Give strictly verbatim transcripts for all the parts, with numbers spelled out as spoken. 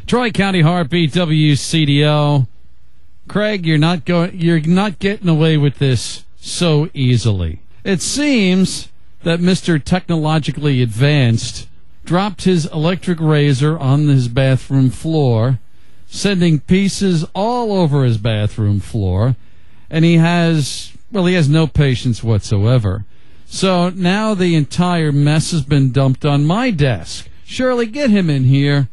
Troy County Heartbeat, W C D O. Craig, you're not going. You're not getting away with this so easily. It seems that Mister Technologically Advanced dropped his electric razor on his bathroom floor, sending pieces all over his bathroom floor, and he has, well, he has no patience whatsoever. So now the entire mess has been dumped on my desk. Shirley, get him in here.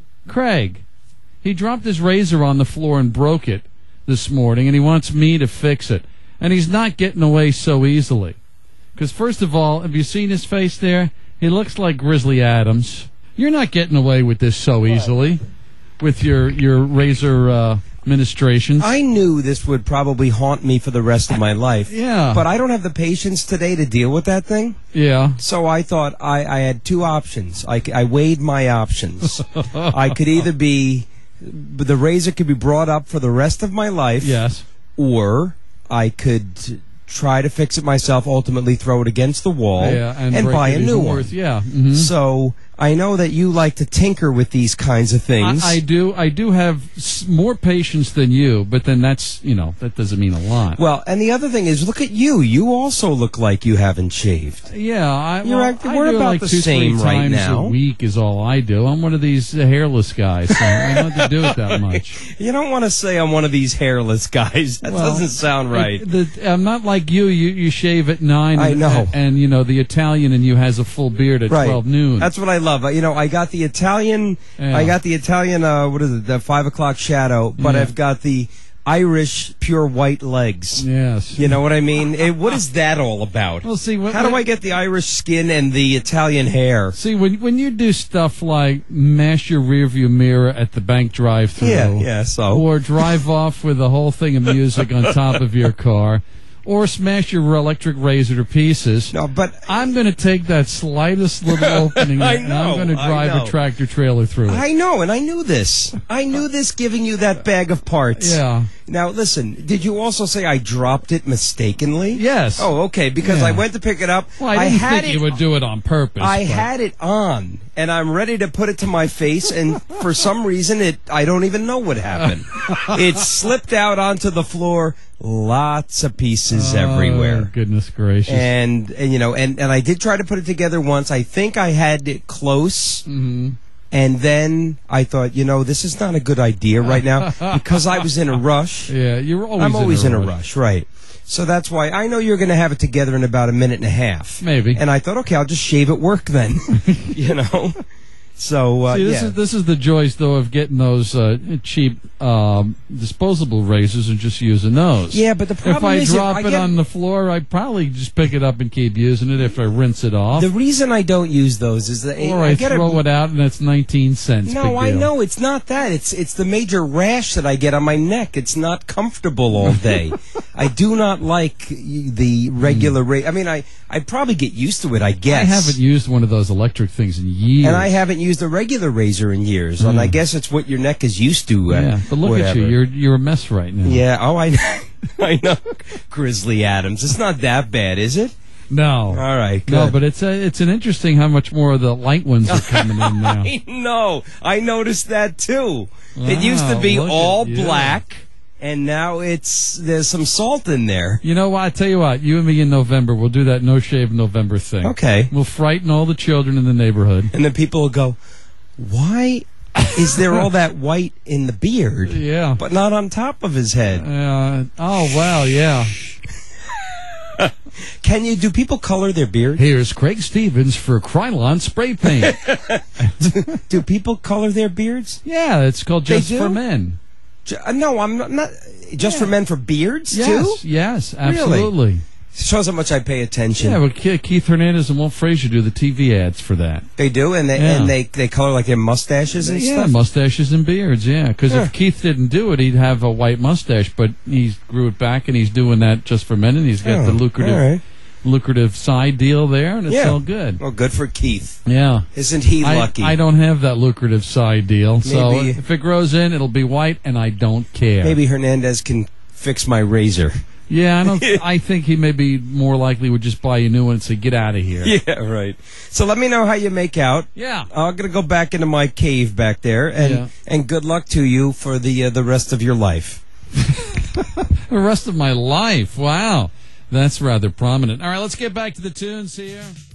Craig, he dropped his razor on the floor and broke it this morning, and he wants me to fix it. And he's not getting away so easily. Because first of all, have you seen his face there? He looks like Grizzly Adams. You're not getting away with this so easily with your, your razor uh, ministrations. I knew this would probably haunt me for the rest of my life. Yeah. But I don't have the patience today to deal with that thing. Yeah. So I thought I, I had two options. I, I weighed my options. I could either be, the razor could be brought up for the rest of my life. Yes. Or I could try to fix it myself, ultimately throw it against the wall, yeah, and, and buy a new one. Worth, yeah. Mm-hmm. So I know that you like to tinker with these kinds of things. I, I do. I do have s- more patience than you, but then that's, you know, that doesn't mean a lot. Well, and the other thing is, look at you. You also look like you haven't shaved. Yeah, I, You're well, act- I we're do about like the two, same three right times now. a week is all I do. I'm one of these uh, hairless guys, so I don't have to do it that much. You don't want to say I'm one of these hairless guys. That Well, doesn't sound right. It, the, I'm not like you. You you shave at nine. I and, know. And, and you know the Italian in you has a full beard at Right. twelve noon. That's what I love. You know, I got the Italian. Yeah. I got the Italian. Uh, what is it? The five o'clock shadow. But Yeah. I've got the Irish pure white legs. Yes. You know what I mean? It, what is that all about? Well, see, what, How do I get the Irish skin and the Italian hair? See, when when you do stuff like mash your rearview mirror at the bank drive-through, Yeah, yeah. So or drive off with a whole thing of music on top of your car, or smash your electric razor to pieces. no, but I'm going to take that slightest little opening I and I'm know, going to I drive know. a tractor trailer through it. I know, and I knew this. I knew this giving you that bag of parts. Yeah. Now, listen, did you also say I dropped it mistakenly? Yes. Oh, okay, because Yeah. I went to pick it up. Well, I didn't had think it, you would do it on purpose. I but- had it on, and I'm ready to put it to my face, and for some reason, it I don't even know what happened. It slipped out onto the floor, lots of pieces Oh, everywhere. goodness gracious. And, and you know, and, and I did try to put it together once. I think I had it close. Mhm. And then I thought, you know, this is not a good idea right now because I was in a rush. Yeah, you're always I'm always in in a a rush. rush, right. So that's why I know you're going to have it together in about a minute and a half. Maybe. And I thought, okay, I'll just shave at work then. You know? So, uh, See, this yeah. is this is the joys though of getting those uh, cheap um, disposable razors and just using those. Yeah, but the if problem I is, drop I it get- on the floor, I'd probably just pick it up and keep using it if I rinse it off, the reason I don't use those is that or I, I, get throw a, it out and it's nineteen cents. No, Big I deal. know it's not that. It's it's the major rash that I get on my neck. It's not comfortable all day. I do not like the regular ra- I mean, I I'd probably get used to it. I guess I haven't used one of those electric things in years. and I haven't used a regular razor in years, and I guess it's what your neck is used to. Uh, yeah, but look whatever. at you. You're you're a mess right now. Yeah. Oh, I know. I know. Grizzly Adams. It's not that bad, is it? No. All right. Good. No, but it's a, it's an interesting how much more of the light ones are coming in now. I know. I noticed that too. it used to Wow, be look at all you. black, and now it's there's some salt in there. You know what? I tell you what. You and me in November, we'll do that no shave November thing. Okay. We'll frighten all the children in the neighborhood. And then people will go, "Why is there all that white in the beard, Yeah. but not on top of his head?" Uh, oh wow, yeah. Can you? Do people color their beard? Here's Craig Stevens for Krylon spray paint. Do people color their beards? Yeah, it's called They Just do? for Men. Ju- uh, No, I'm not. not just for men for beards Yes, too. yes, absolutely. Shows how much I pay attention. Yeah, well, Ke- Keith Hernandez and Walt Frazier do the T V ads for that. They do, and they Yeah. and they they color like their mustaches and Yeah, stuff. mustaches and beards, yeah. Because Huh. if Keith didn't do it, he'd have a white mustache, but he grew it back, and he's doing that Just for Men, and he's got Oh, the lucrative all right. lucrative side deal there, and it's Yeah. all good. Well, good for Keith. Yeah. Isn't he I, lucky? I don't have that lucrative side deal, so Maybe- if it grows in, it'll be white, and I don't care. Maybe Hernandez can fix my razor. Yeah, I don't. I think he maybe more likely would just buy you a new one and say, "Get out of here." Yeah, right. So let me know how you make out. Yeah, I'm gonna go back into my cave back there, and Yeah. and good luck to you for the uh, the rest of your life. the rest of my life. Wow, that's rather prominent. All right, let's get back to the tunes here.